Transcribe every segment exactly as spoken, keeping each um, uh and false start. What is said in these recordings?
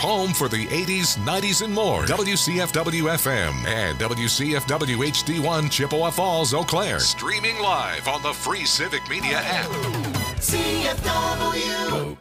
home for the eighties, nineties, and more. W C F W F M and W C F W H D one Chippewa Falls, Eau Claire. Streaming live on the free Civic Media app. C F W.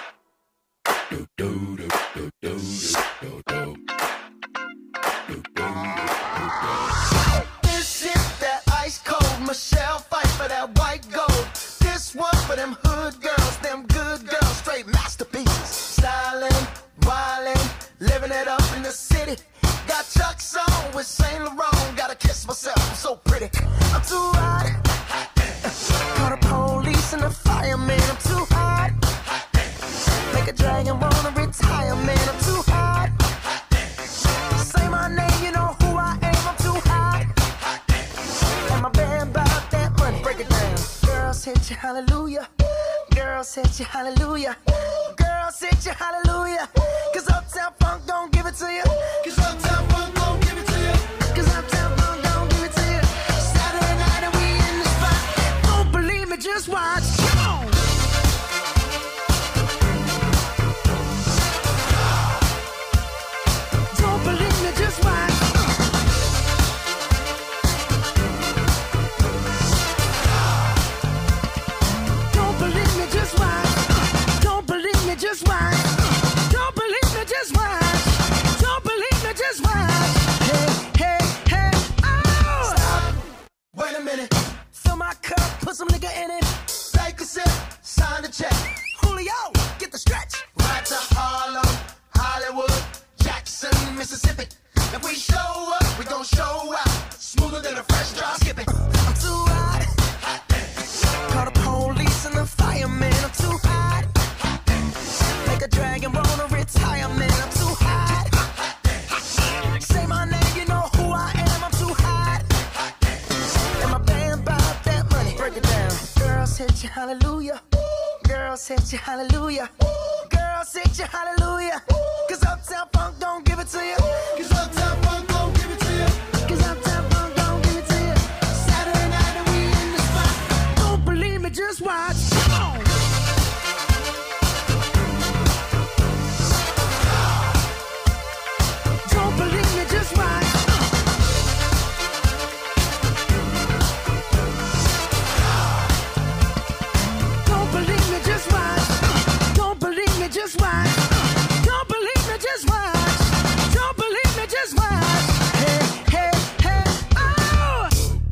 This is that ice cold Michelle fight for that white gold. This one for them hood girls, them good girls, straight masterpieces. Styling, wildin', living it up in the city. Got Chuck's on with Saint Laurent. Gotta kiss myself, I'm so pretty. I'm too hot. Call the police and the fireman. I'm too hot. Make a dragon wanna retire, man. I'm too hot. Say my name, you know who I am. I'm too hot. And my band bought that money. Break it down. Girls hit you, hallelujah. Girls hit you, hallelujah. Girls hit you, hallelujah. Cause Uptown Funk don't give it to you. Cause Uptown Funk don't give it to you. Cause Uptown Funk don't give it to you. Saturday night and we in the spot. Don't believe me, just watch. Come on. Don't believe me, just watch. Don't believe me, just watch. Don't believe me, just watch. Don't believe me, just watch. Don't believe me, just watch. Hey, hey, hey, oh! Stop. Wait a minute. Fill my cup, put some nigga in it. Take a sip, sign the check. Julio, get the stretch. Right to Harlem, Hollywood, Jackson, Mississippi. If we show up, we gon' show out. Smoother than a fresh drop skipping. I'm too hot. Call the police and the fireman. I'm too hot. Make a dragon wanna retire, man. I'm too hot. Say my name, you know who I am. I'm too hot. And my band bought that money. Break it down. Girls hit you, hallelujah. Girls hit you, hallelujah. Girls hit you, hallelujah. Cause Uptown Funk don't give it to you. Cause Uptown Funk don't give it to you. Cause Uptown Funk don't give it to you. Saturday night and we in the spot. Don't believe me, just watch. Come on. Don't believe me, just watch. Don't believe me, just watch. Don't believe me, just watch. Don't believe me, just watch. Don't believe me, just watch. Hey, hey, hey, oh!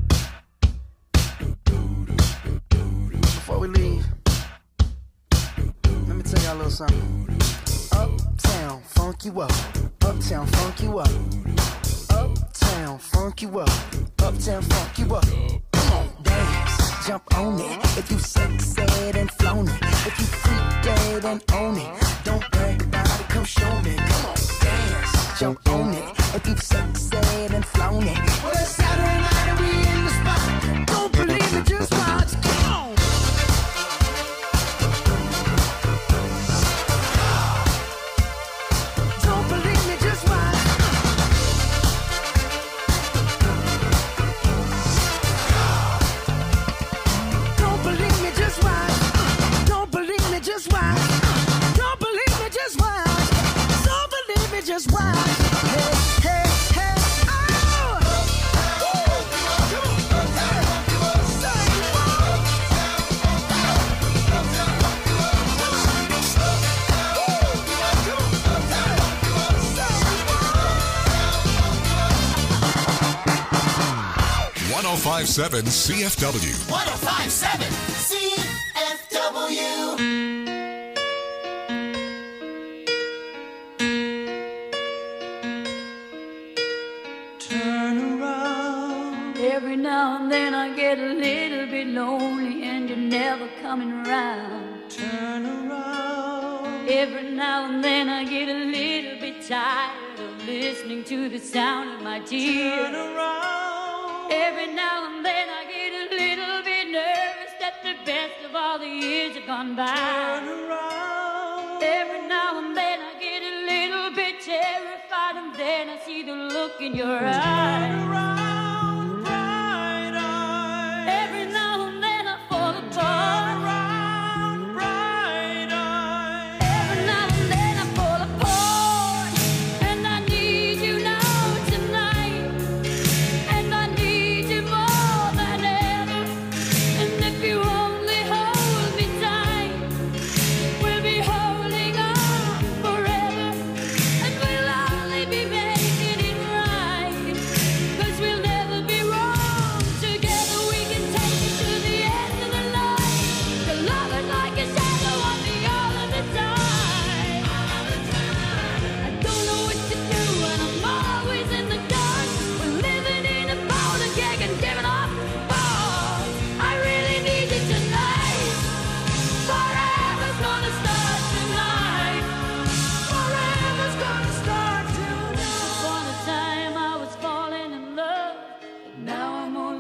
Before we leave, let me tell y'all a little something. Uptown, funk you up. Uptown, funk you up. Uptown, funk you up. Uptown, funk you up. Come on, dance, jump on it. If you sexed and flown it. If you freak dead and own it. Don't brag about it, come show me. Come on, dance, jump on it. If you sexed and flown it. Well, it's Saturday night and we in the spot. Don't believe me, just watch. Come on. Don't believe me, just watch. Don't believe me, just watch. Don't believe me, just watch. Don't believe me, just watch. Don't believe me, just watch. Hey, hey, hey, oh! one oh five point seven C F W. one oh five point seven C F W. Turn around. Every now and then I get a little bit lonely and you're never coming around. Turn around. Every now and then I get a little bit tired of listening to the sound of my tears. Turn around. Every now and then I get a little bit nervous that the best of all the years have gone by. Turn around. Every now and then I get a little bit terrified and then I see the look in your eyes. Turn around, bright eyes. Every now and then I fall apart. Turn around, bright eyes. Every now and then I fall apart.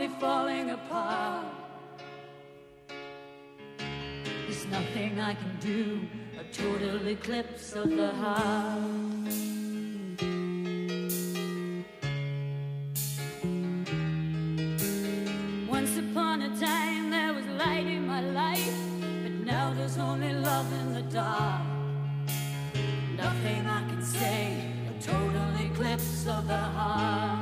only falling apart. There's nothing I can do, a total eclipse of the heart. Once upon a time there was light in my life, but now there's only love in the dark. Nothing I can say, a total eclipse of the heart.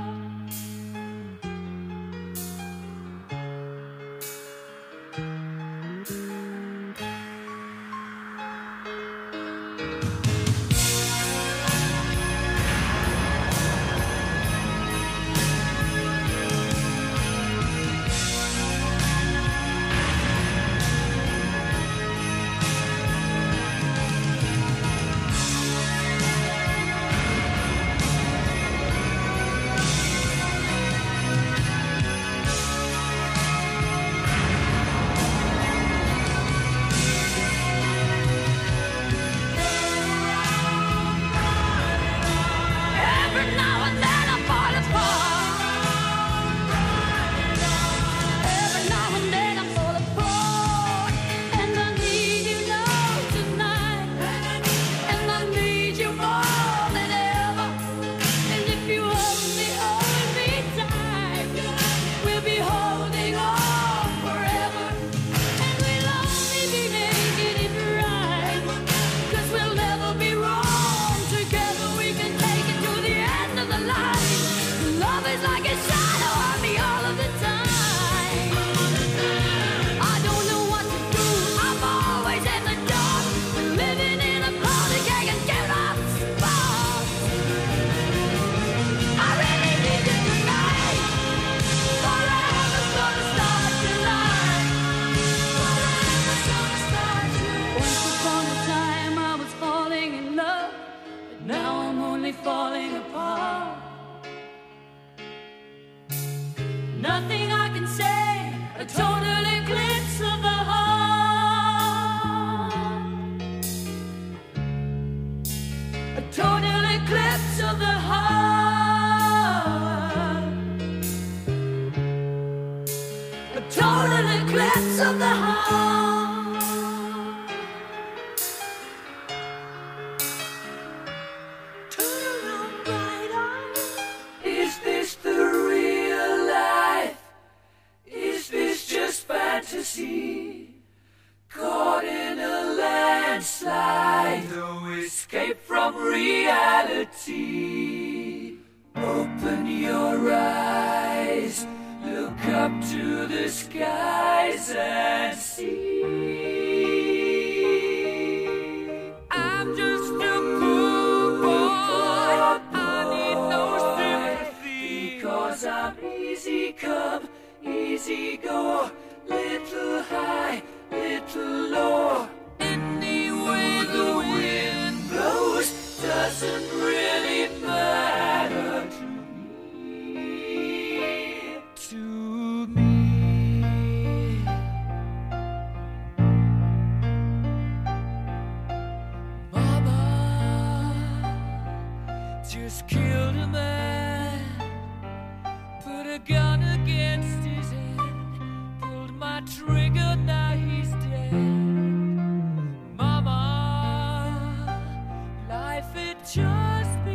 Just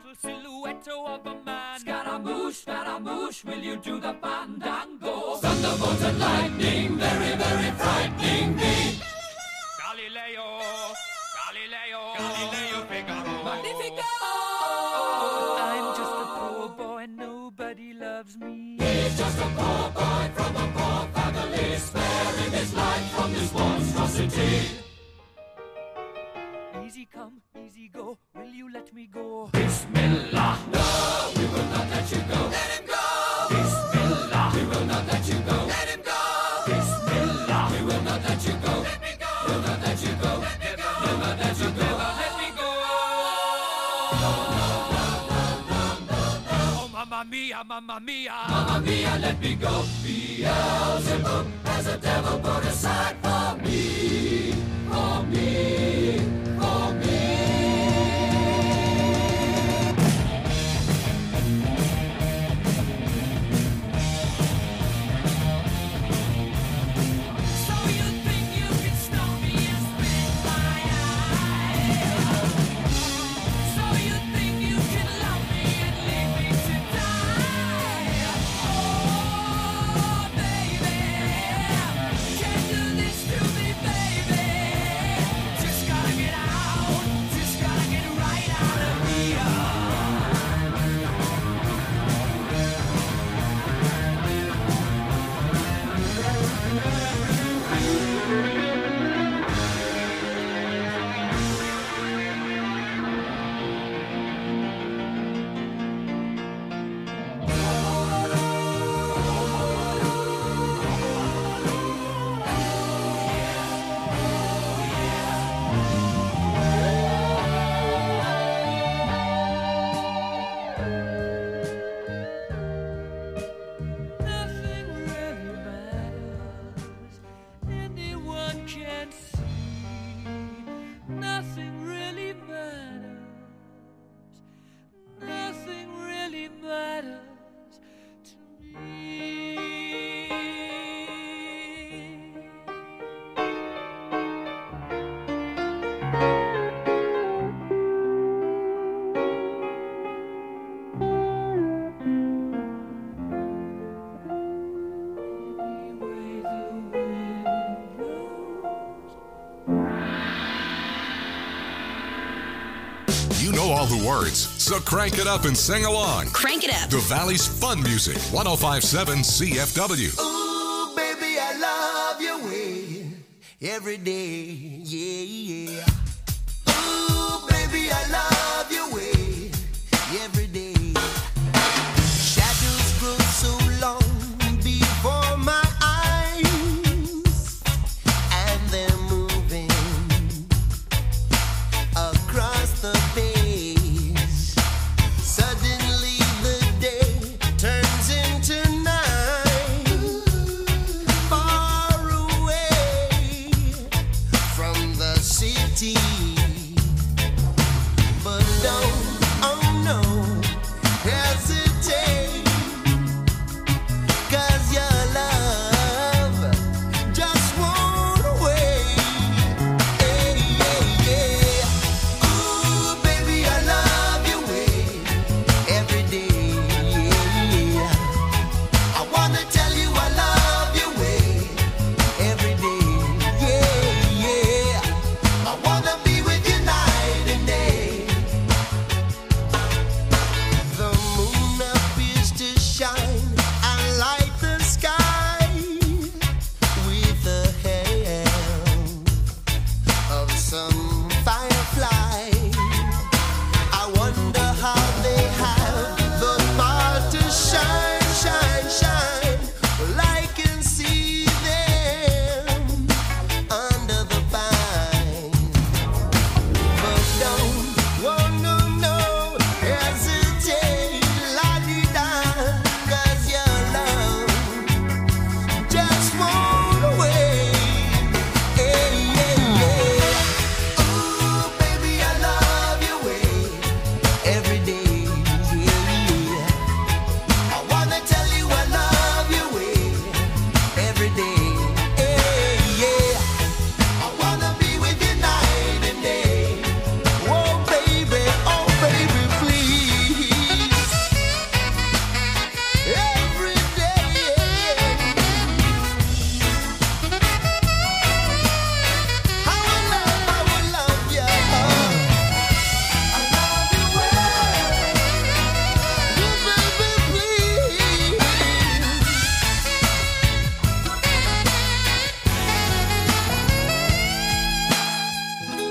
little silhouette of a man. Scaramouche, Scaramouche, will you do the fandango? Thunderbolt and lightning, very, very frightening me. Galileo, Galileo, Galileo Figaro. Magnifico! I'm just a poor boy, nobody loves me. He's just a poor boy from a poor family, sparing his life from this monstrosity. Easy come, easy go, will you let me go? Bismillah, no, we will not let you go. Let him go! Bismillah, we will not let you go. Let him go! Bismillah, we will not let you go. Let me go! We'll not let you go. Let me go! Never, never let you go. Never let me go. No, no, no, no, no, no, no. Oh, mamma mia, mamma mia. Mamma mia, let me go. Beelzebub has a devil put aside for me. For me. For me. All the words, so crank it up and sing along. Crank it up. The Valley's fun music, one oh five point seven C F W. Ooh, baby, I love your way every day, yeah, yeah. Ooh, baby, I love your way every day. Shadows grow so long before my eyes, and they're moving across the page. Be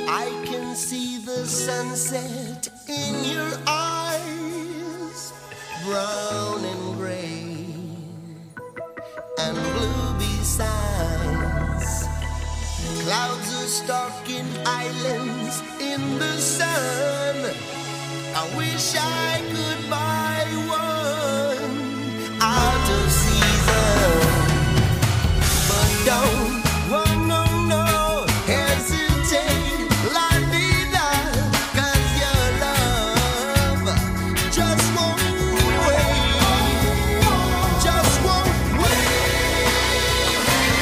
I can see the sunset in your eyes, brown and gray and blue besides. Clouds are stalking islands in the sun. I wish I could buy one out of season, but don't, oh no, no, hesitate, la vida, 'cause your love just won't wait, just won't wait.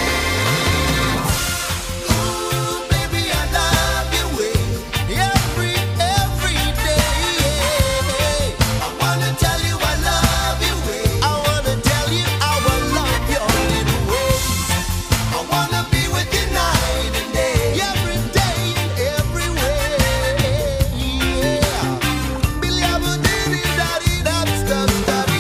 Ooh, baby, I love you way, every, every day. I wanna tell you I love you way, I wanna tell you how I love your little ways. I wanna be with you night and day, every day and every way. Yeah. Billy, I would do it, daddy, that stuff, daddy.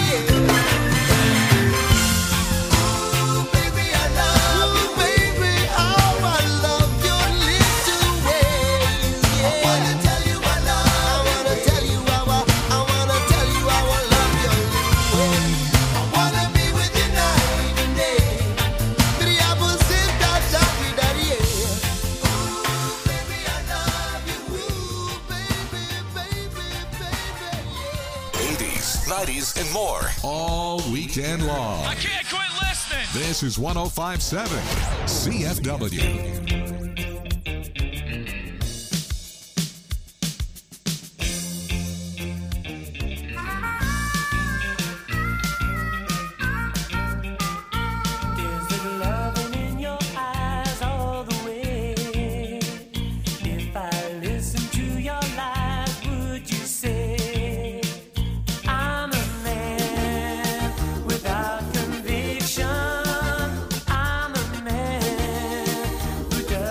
Ooh, baby, I love you, baby, how I love your little ways. Yeah. I wanna tell you I love, I wanna tell you how I, I wanna tell you how I love your little ways. I wanna be with you night and day. Billy, I would sit that, daddy, daddy. Ooh, baby, I love you. Ooh, baby, baby, baby, yeah. eighties, nineties, and more all weekend long. I can't quit listening. This is one oh five point seven C F W. Is it loving in your eyes all the way? If I listen to your lies, would you say I'm a man without conviction? I'm a man who does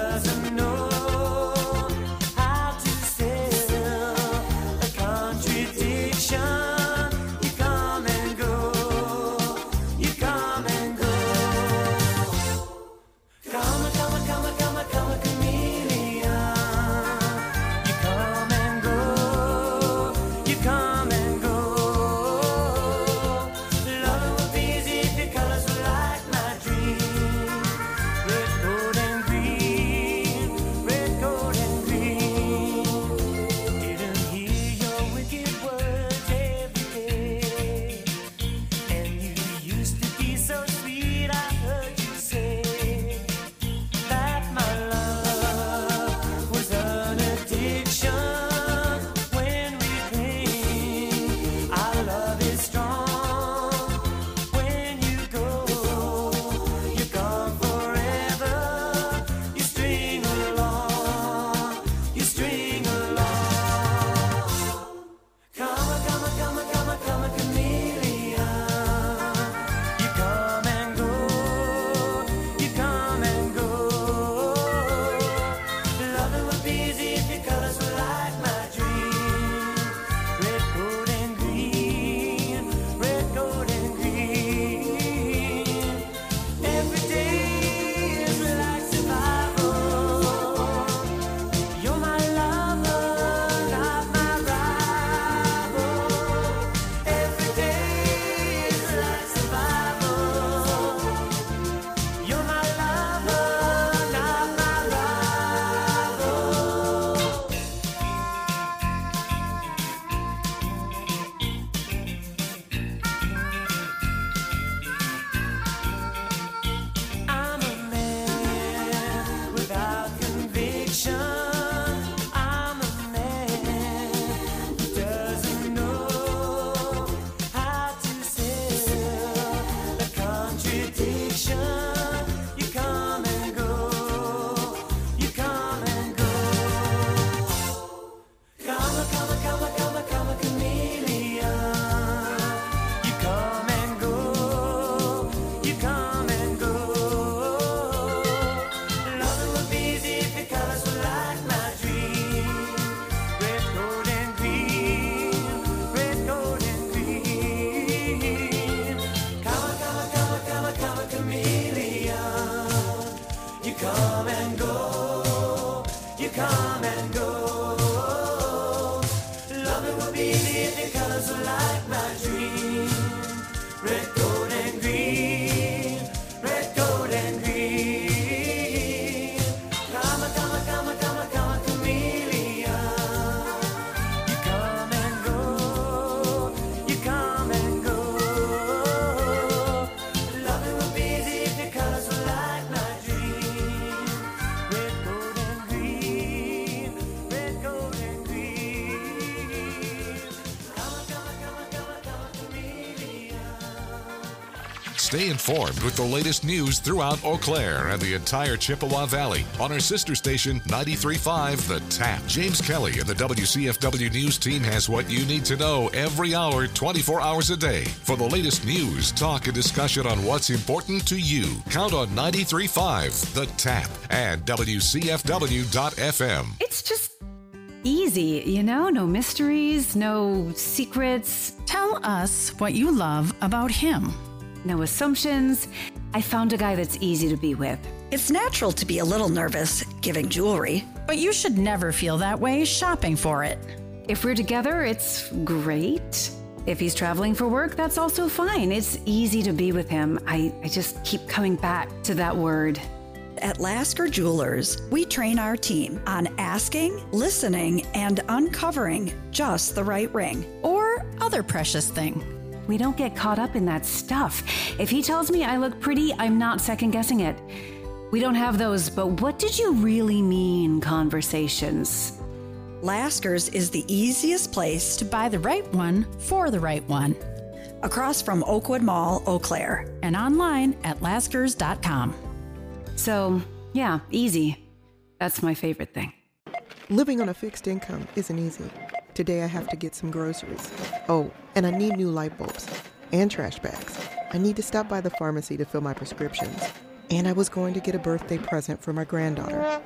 Stay informed with the latest news throughout Eau Claire and the entire Chippewa Valley on our sister station, ninety-three point five The Tap. James Kelly and the W C F W News team has what you need to know every hour, twenty-four hours a day. For the latest news, talk, and discussion on what's important to you, count on ninety-three point five The Tap and W C F W dot F M. It's just easy, you know? No mysteries, no secrets. Tell us what you love about him. No assumptions. I found a guy that's easy to be with. It's natural to be a little nervous giving jewelry. But you should never feel that way shopping for it. If we're together, it's great. If he's traveling for work, that's also fine. It's easy to be with him. I, I just keep coming back to that word. At Lasker Jewelers, we train our team on asking, listening, and uncovering just the right ring. Or other precious thing. We don't get caught up in that stuff. If he tells me I look pretty, I'm not second-guessing it. We don't have those, but what did you really mean conversations. Lasker's is the easiest place to buy the right one for the right one. Across from Oakwood Mall, Eau Claire. And online at laskers dot com. So, yeah, easy. That's my favorite thing. Living on a fixed income isn't easy. Today I have to get some groceries. Oh, and I need new light bulbs and trash bags. I need to stop by the pharmacy to fill my prescriptions. And I was going to get a birthday present for my granddaughter.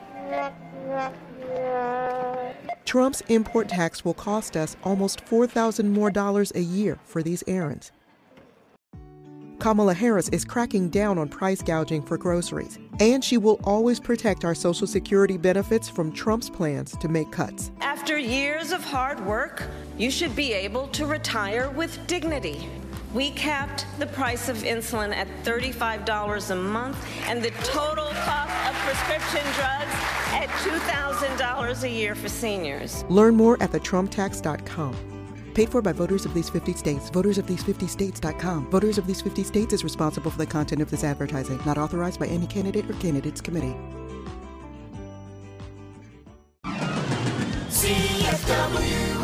Trump's import tax will cost us almost four thousand dollars more dollars a year for these errands. Kamala Harris is cracking down on price gouging for groceries, and she will always protect our Social Security benefits from Trump's plans to make cuts. After years of hard work, you should be able to retire with dignity. We capped the price of insulin at thirty-five dollars a month and the total cost of prescription drugs at two thousand dollars a year for seniors. Learn more at the trump tax dot com. Paid for by voters of these fifty states. voters of these fifty states dot com. Voters of these fifty states is responsible for the content of this advertising. Not authorized by any candidate or candidates committee. C F W.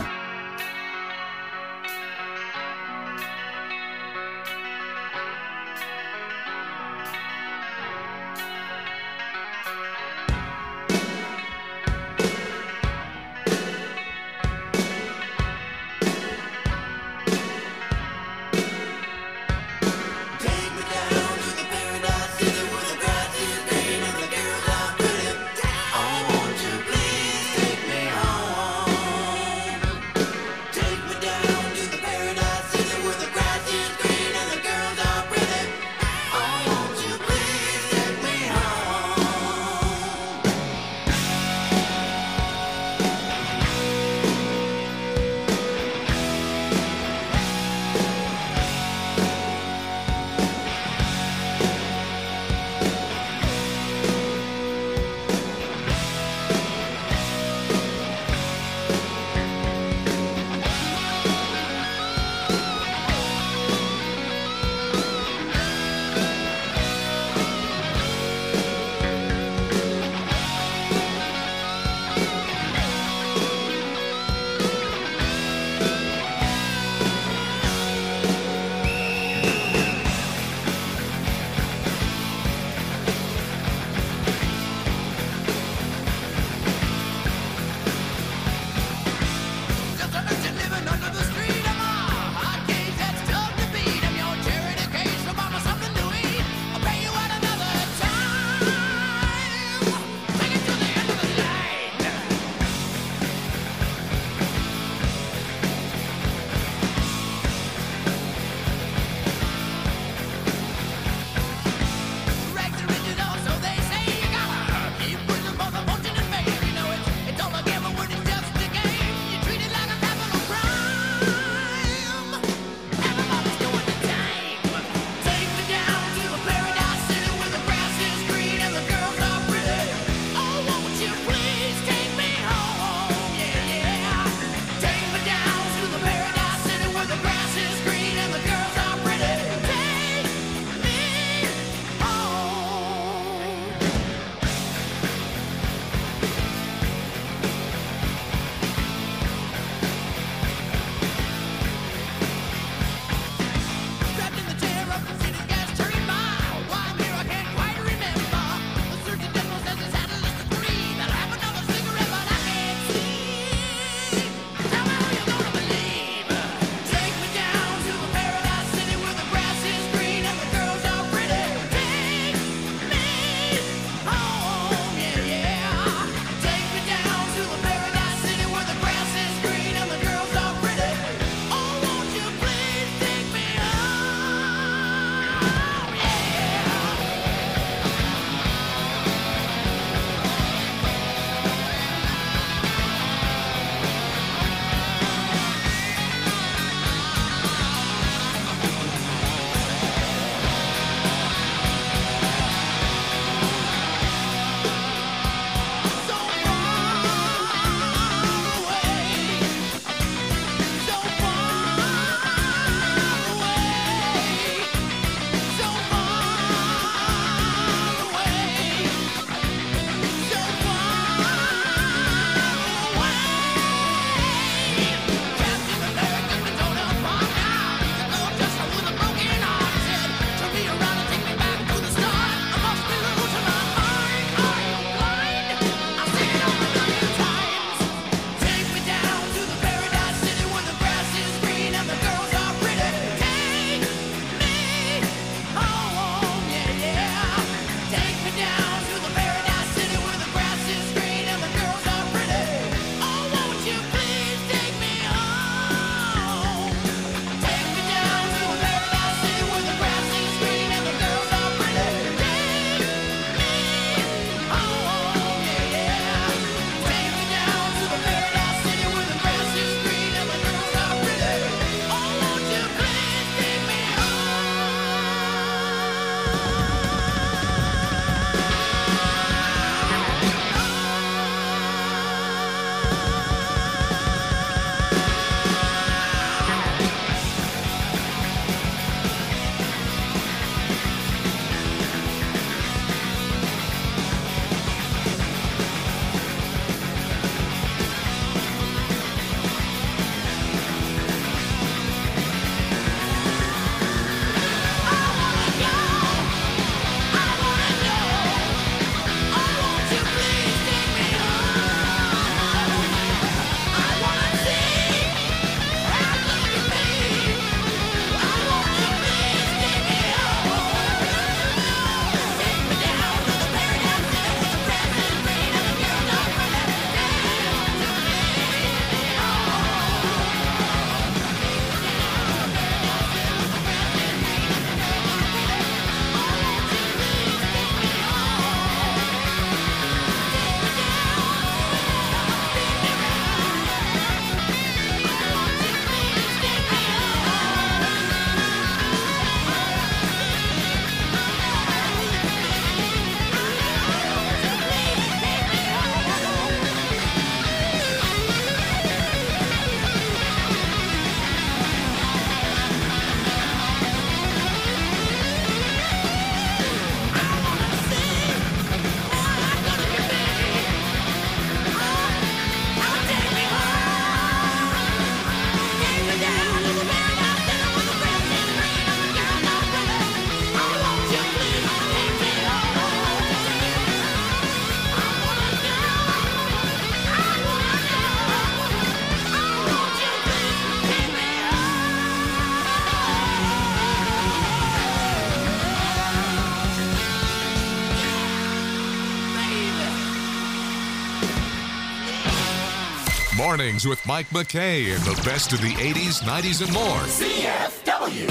Mornings with Mike McKay and the best of the eighties, nineties, and more. C F W.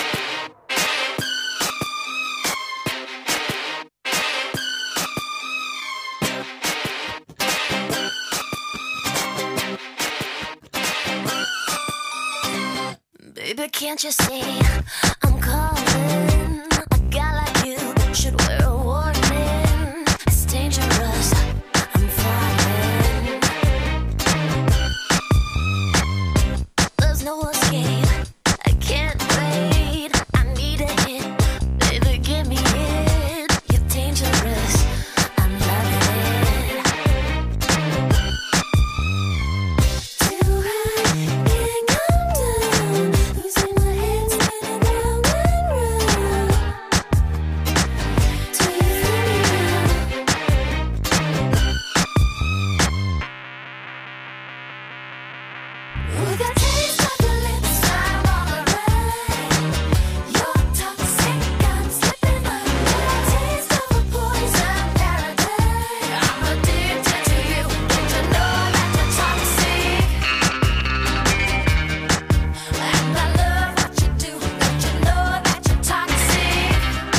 Baby, can't you see I'm calling? A guy like you should wear a warning. It's dangerous, I'm falling. There's no escape, I can't wait. I need a hit, baby, give me it. You're dangerous, I'm loving it. Too high, can't come down. Losing my head, spinning round and round. Till you feel me now. With a taste of your lips, I'm on a ride. You're toxic, I'm slipping under. Taste of a poison paradise. I'm addicted to you. Don't you know that you're toxic? And I love what you do. Don't you know that you're toxic?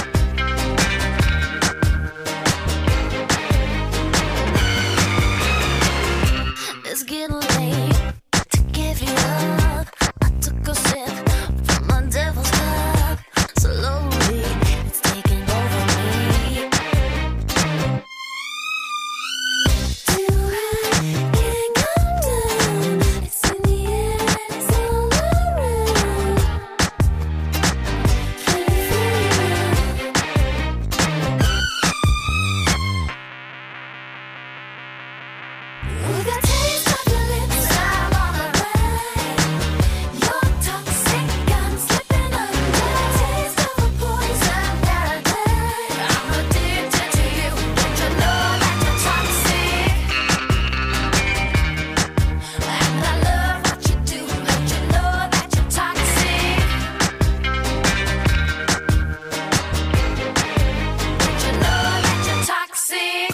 It's getting late to give you up. I took a sip from my devil's cup. Slowly, it's taking over me. Too high, can't come down. It's in the air, it's all around. Can you feel it now? With a taste of your lips, I'm on a ride. You're toxic, I'm slipping under. Taste of a poison paradise. I'm addicted to you. Don't you know that you're toxic? And I love what you do. Don't you know that you're toxic? Don't you know that you're toxic?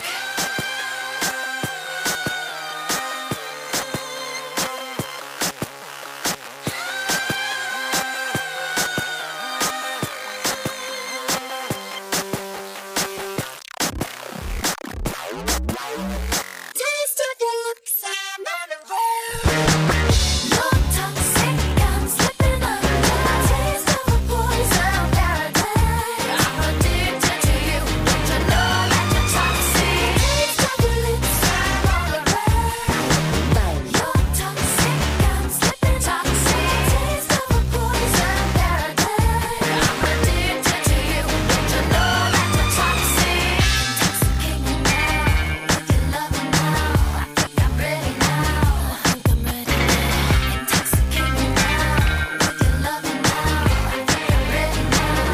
Taste of your lips, I'm on a roll. You're toxic, I'm slipping under. Taste of a poison paradise. I'm addicted to you. Don't you know that you're toxic? Taste of your lips, I'm on a roll. You're toxic, I'm slipping toxic. Taste of a poison paradise. I'm addicted to you. Don't you know that you're toxic? Intoxicate me now with your loving now. I think I'm ready now. I think I'm ready now. Intoxicate me now with your loving now. I think I'm ready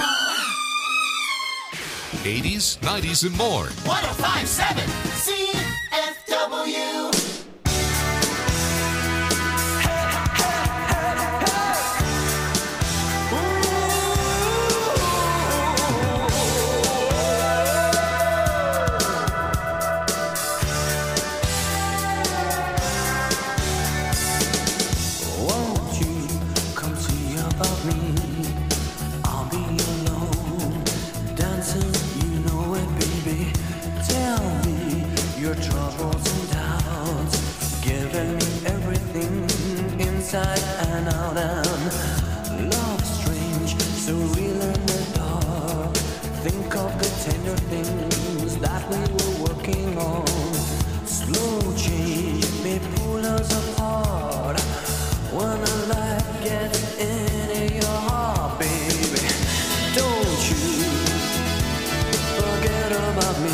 now. eighties, nineties, and more. one oh five point seven C F W. Won't you come see about me? I'll be alone, dancing, you know it, baby. Tell me your troubles and doubts, giving me everything inside and out. And love strange, so real in the dark. Think of the tender things that we were working on. Slow change may pull us apart. When a light gets into your heart, baby, don't you forget about me.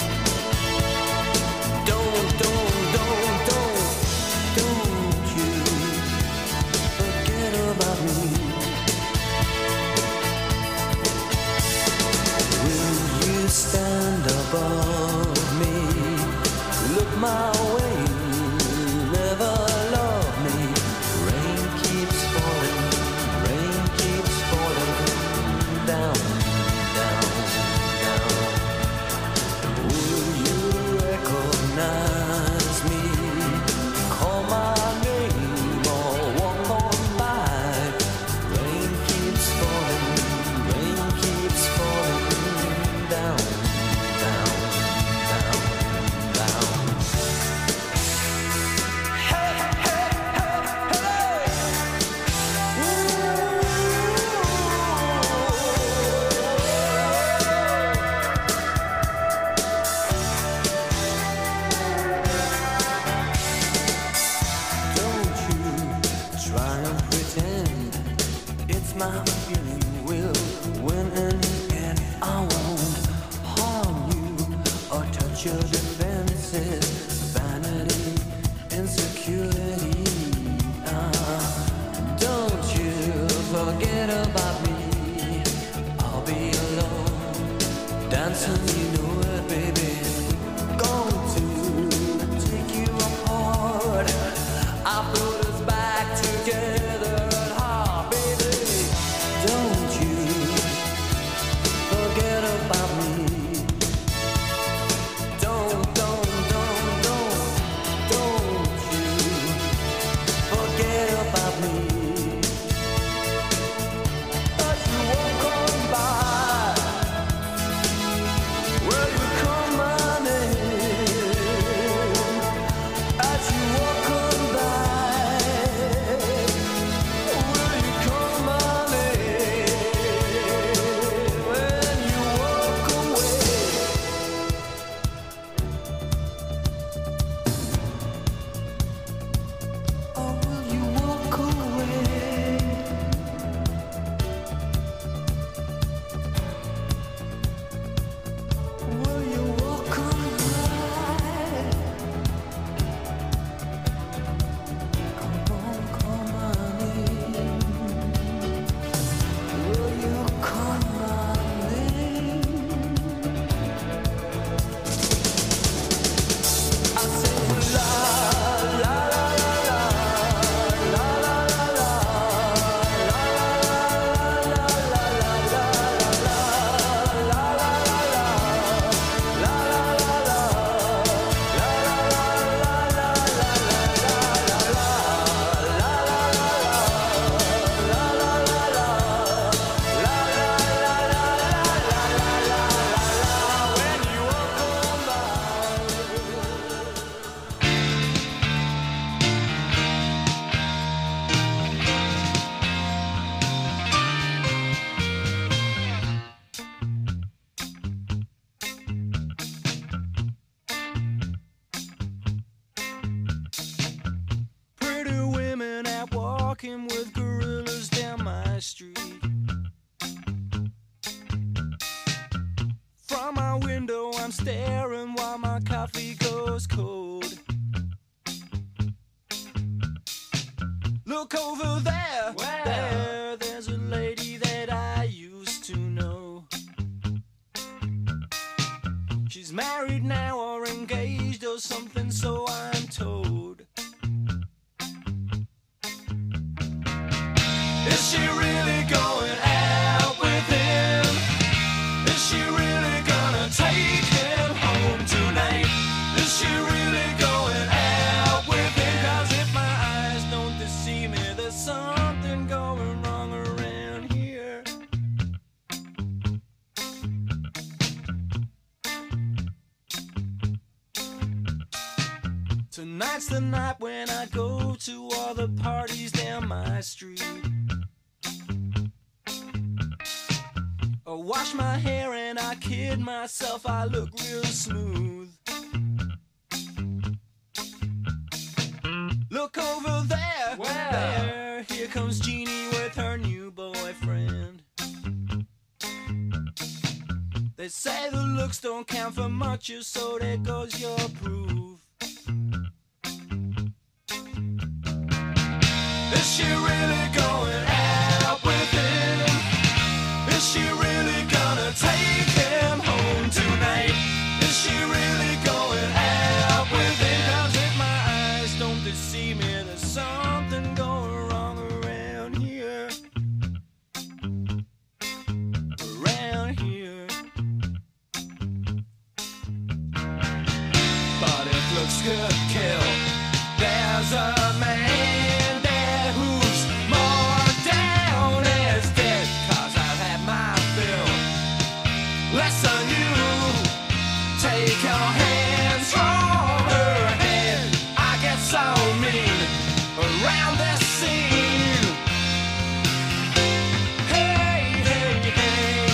Don't, don't, don't, don't, don't you forget about me. Will you stand above walking with gorillas down my street. From my window I'm staring while my coffee goes cold. Look over there, Where? there, there's a lady that I used to know. She's married now or engaged or something, so I'm told. Is she really going out with him? Is she really gonna take him home tonight? Is she really going out with him? 'Cause if my eyes don't deceive me, there's something going wrong around here. Tonight's the night when I go to all the parties down my street. I wash my hair and I kid myself, I look real smooth. Look over there, Where? there, here comes Jeannie with her new boyfriend. They say the looks don't count for much, so there goes your proof. Is she really going out with him? Is she really gonna take him home tonight? Is she really going out with him? 'Cause if my eyes don't deceive me, there's something going wrong around here. Around here. But if looks could kill, there's a man there who's more down as dead. 'Cause I've had my fill. Listen, you take your hands from her head. I get so mean around this scene. Hey, hey, hey.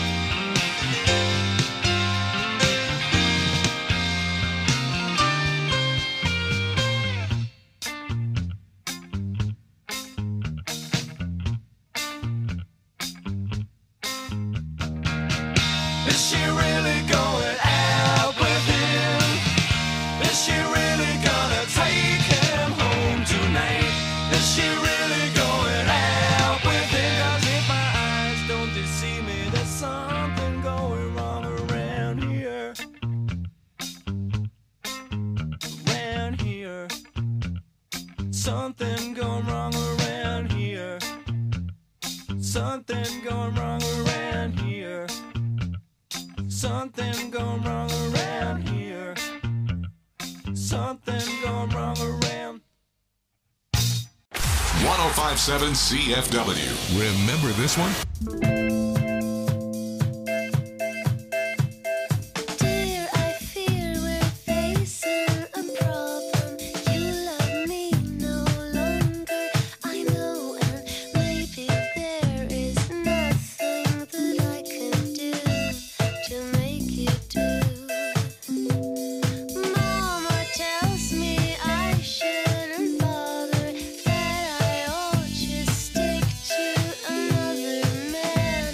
Is she really going out with him? Is she really gonna take him home tonight? Is she really going out with him? 'Cause if my eyes don't deceive me, there's something going wrong around here. Around here. Something going wrong around here. Something going wrong around here. Something going wrong around here. Something going wrong around. one oh five point seven C F W. Remember this one? Dear, I fear we're facing a problem. You love me no longer, I know, and maybe there is nothing that I can do to make you do. Mama tells me I shouldn't bother, that I ought to stick to another man.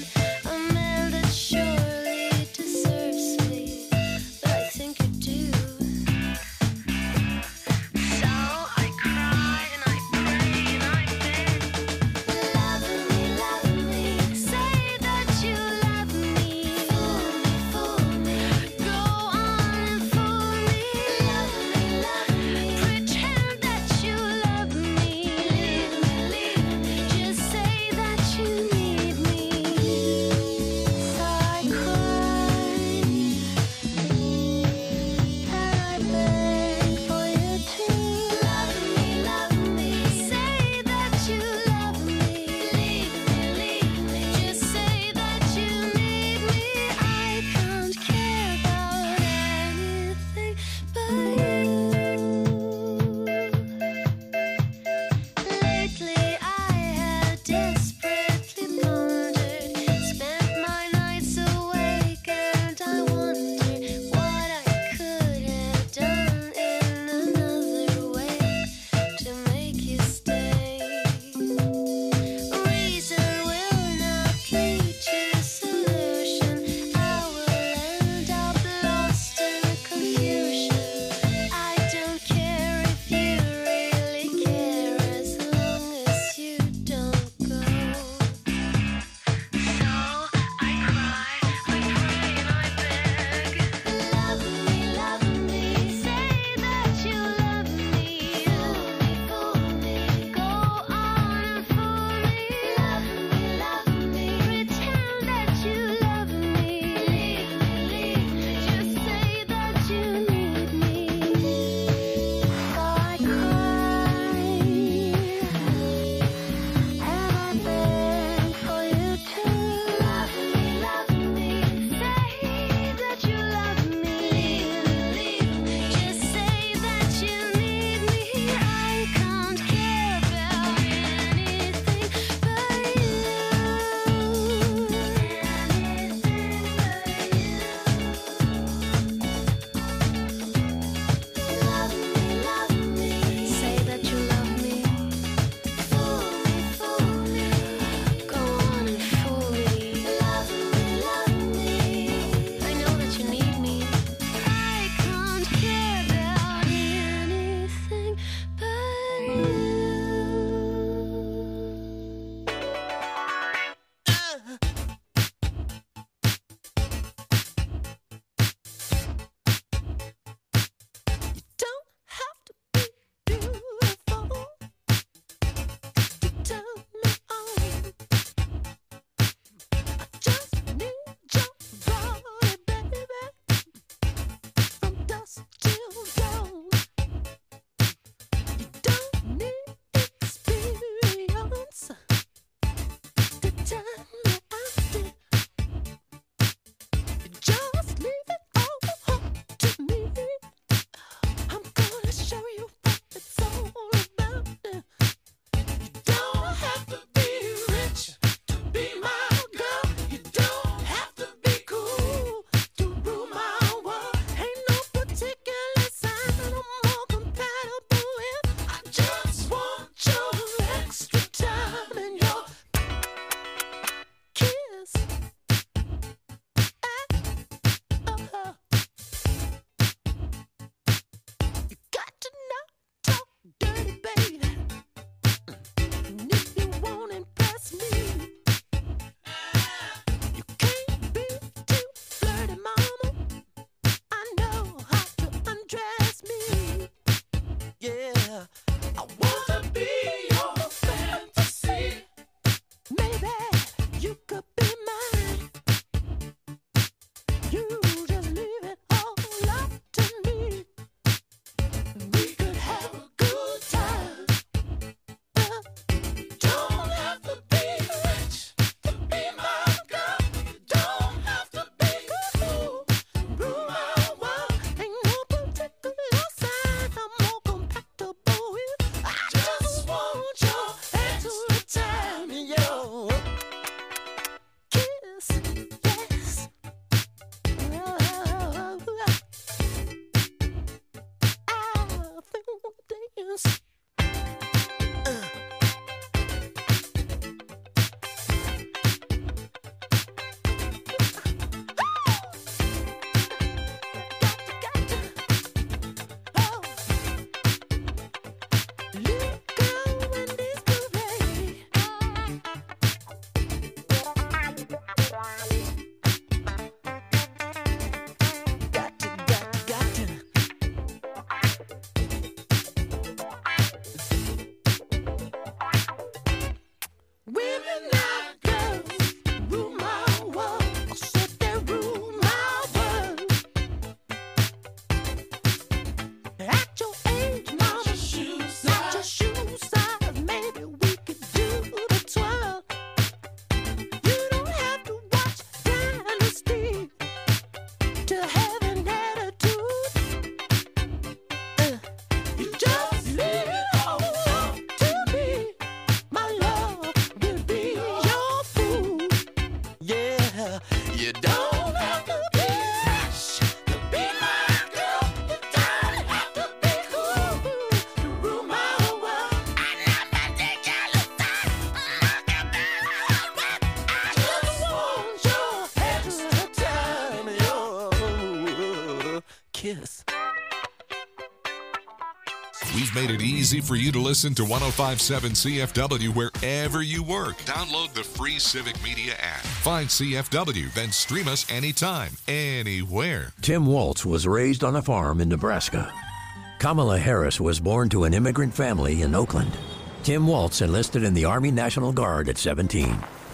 We've made it easy for you to listen to one oh five point seven C F W wherever you work. Download the free Civic Media app. Find C F W, then stream us anytime, anywhere. Tim Waltz was raised on a farm in Nebraska. Kamala Harris was born to an immigrant family in Oakland. Tim Waltz enlisted in the Army National Guard at seventeen.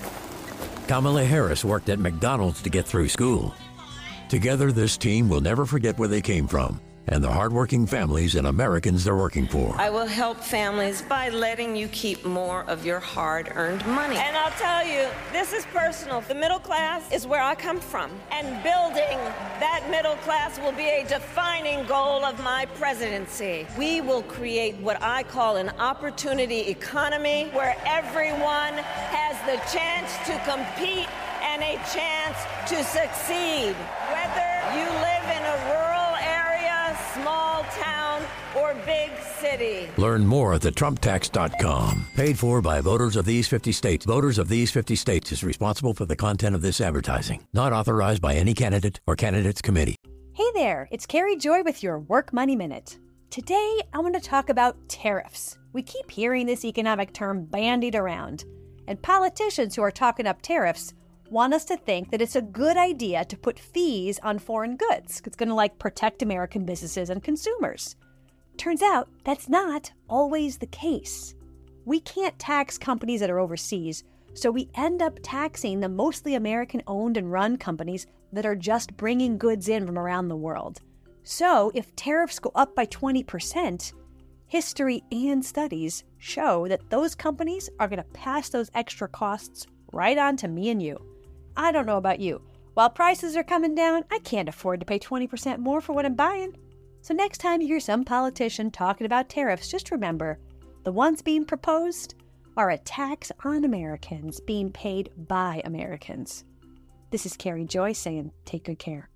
Kamala Harris worked at McDonald's to get through school. Together, this team will never forget where they came from and the hardworking families and Americans they're working for. I will help families by letting you keep more of your hard-earned money. And I'll tell you, this is personal. The middle class is where I come from, and building that middle class will be a defining goal of my presidency. We will create what I call an opportunity economy where everyone has the chance to compete and a chance to succeed. Whether you live in a rural area, small town, or big city. Learn more at the trump tax dot com. Paid for by voters of these fifty states. Voters of these fifty states is responsible for the content of this advertising. Not authorized by any candidate or candidates committee. Hey there, it's Carrie Joy with your Work Money Minute. Today, I want to talk about tariffs. We keep hearing this economic term bandied around, and politicians who are talking up tariffs want us to think that it's a good idea to put fees on foreign goods. It's going to like protect American businesses and consumers. Turns out that's not always the case. We can't tax companies that are overseas, so we end up taxing the mostly American-owned and run companies that are just bringing goods in from around the world. So if tariffs go up by twenty percent, history and studies show that those companies are going to pass those extra costs right on to me and you. I don't know about you. While prices are coming down, I can't afford to pay twenty percent more for what I'm buying. So next time you hear some politician talking about tariffs, just remember, the ones being proposed are a tax on Americans being paid by Americans. This is Carrie Joy saying, take good care.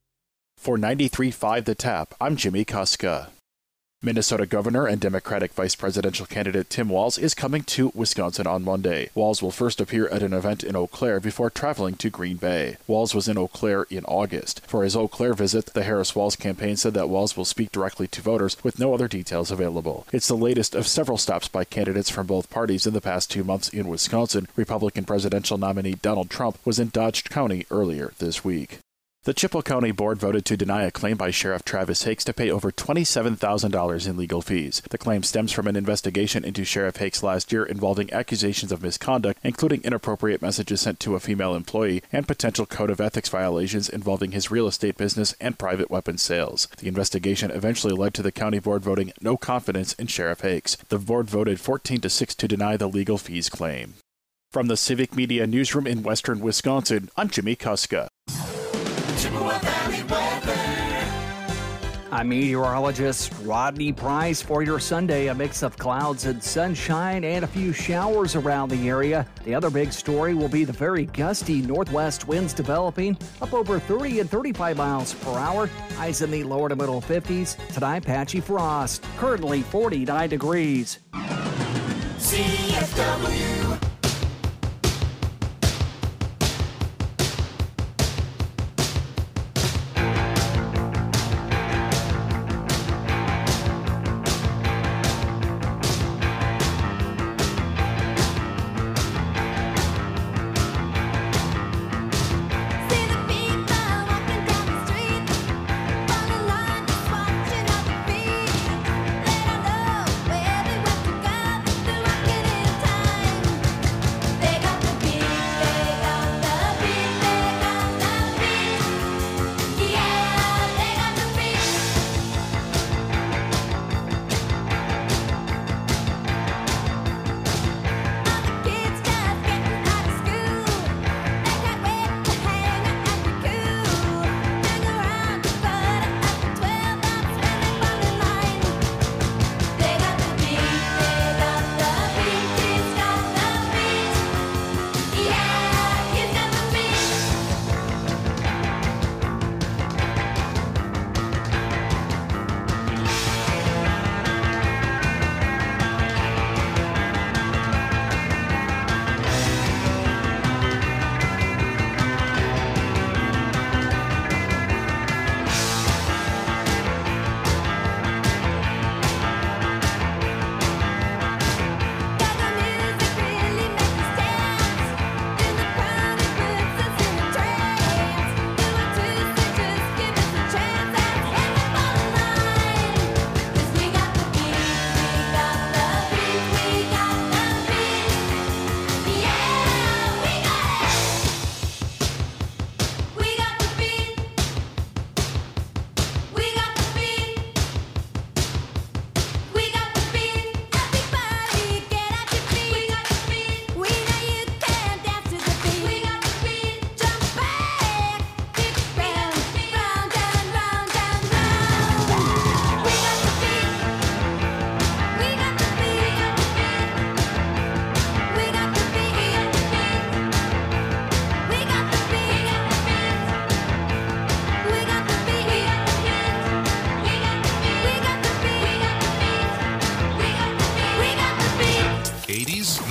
For ninety-three point five The Tap, I'm Jimmy Kuska. Minnesota Governor and Democratic Vice Presidential candidate Tim Walz is coming to Wisconsin on Monday. Walz will first appear at an event in Eau Claire before traveling to Green Bay. Walz was in Eau Claire in August. For his Eau Claire visit, the Harris-Walz campaign said that Walz will speak directly to voters with no other details available. It's the latest of several stops by candidates from both parties in the past two months in Wisconsin. Republican presidential nominee Donald Trump was in Dodge County earlier this week. The Chippewa County Board voted to deny a claim by Sheriff Travis Hakes to pay over twenty-seven thousand dollars in legal fees. The claim stems from an investigation into Sheriff Hakes last year involving accusations of misconduct, including inappropriate messages sent to a female employee and potential code of ethics violations involving his real estate business and private weapons sales. The investigation eventually led to the county board voting no confidence in Sheriff Hakes. The board voted fourteen to six to deny the legal fees claim. From the Civic Media Newsroom in western Wisconsin, I'm Jimmy Kuska. Chippewa Valley weather. I'm meteorologist Rodney Price for your Sunday. A mix of clouds and sunshine and a few showers around the area. The other big story will be the very gusty northwest winds developing up over thirty and thirty-five miles per hour. Highs in the lower to middle fifties. Tonight, patchy frost. Currently forty-nine degrees. C F W.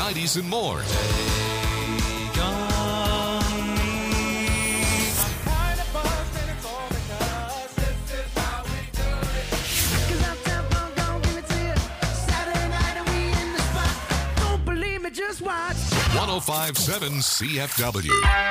nineties, and more. Just watch. one oh five point seven C F W.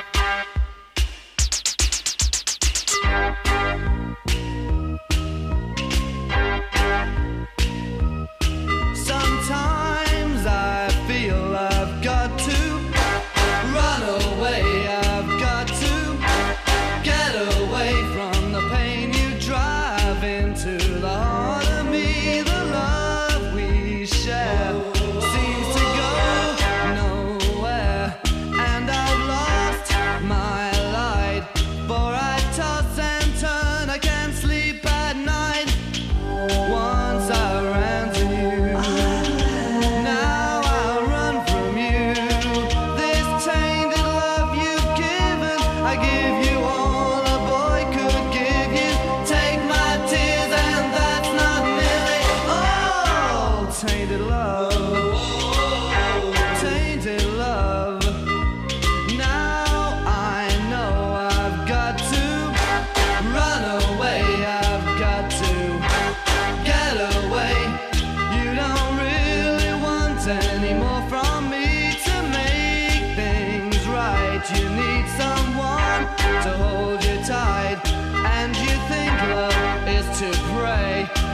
Sometimes I feel I've got to run away. I've got to get away from the pain you drive into the heart of me. The love we share seems to go nowhere, and I've lost my light. For I toss and turn, I can't sleep at night. Once I ran to you, now I run from you. This tainted love you've given, I give you all a boy could give you. Take my tears and that's not nearly all. Tainted love, tainted love. Now I know I've got to run away. I've got to get away. You don't really want any more from me to make things right. You need someone to hold you tight, and you think love is to pray.